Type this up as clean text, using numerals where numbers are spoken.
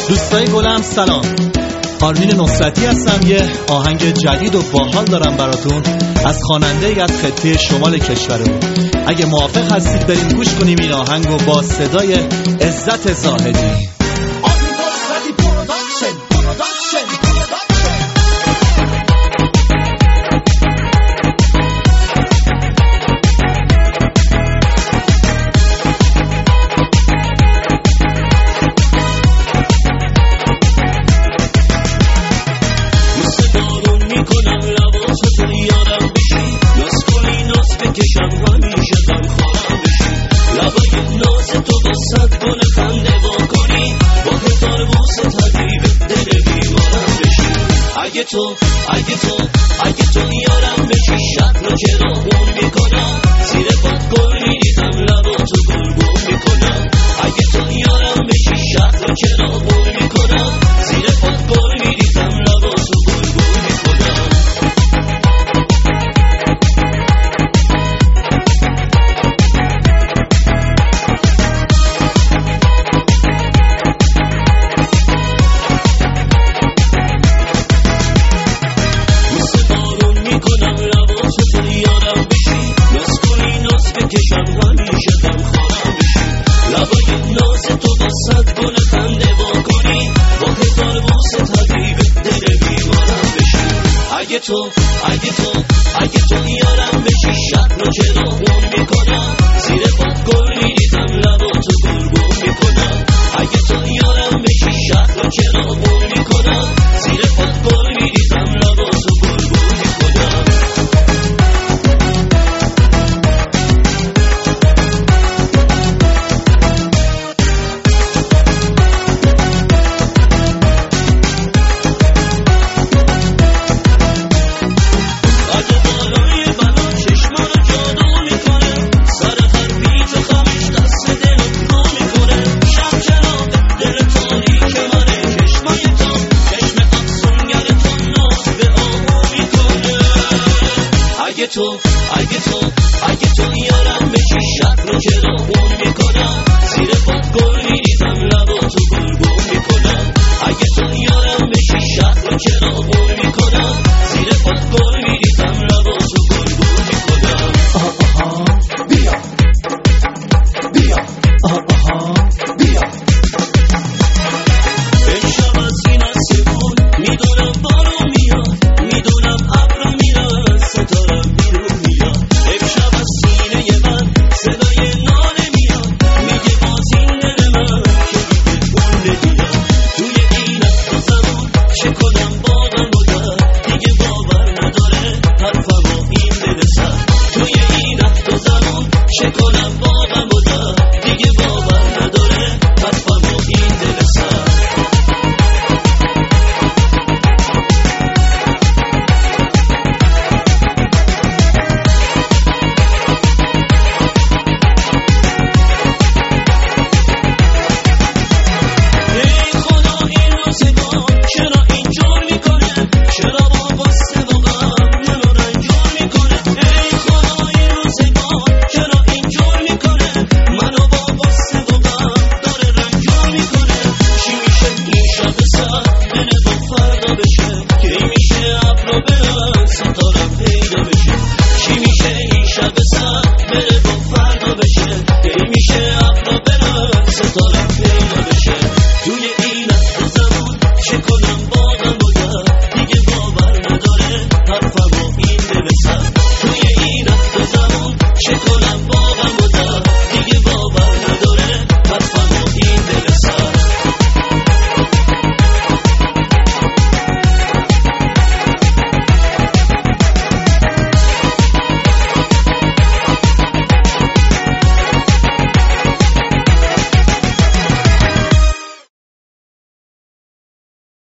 دوستای گلم سلام، آرمین نصرتی هستم. یه آهنگ جدید و باحال دارم براتون از خواننده از خطه شمال کشورمون. اگه موافق هستید بریم گوش کنیم این آهنگو با صدای عزت زاهدی. اگه تو یارم بشی شب رو چرا خون میکنم، زیر پات گل میریزم لباتو گلگون میکنم. اگه تو یارم بشی شب رو چرا خون میکنم، زیر پات گل میریزم لباتو گلگون میکنم. اگه تو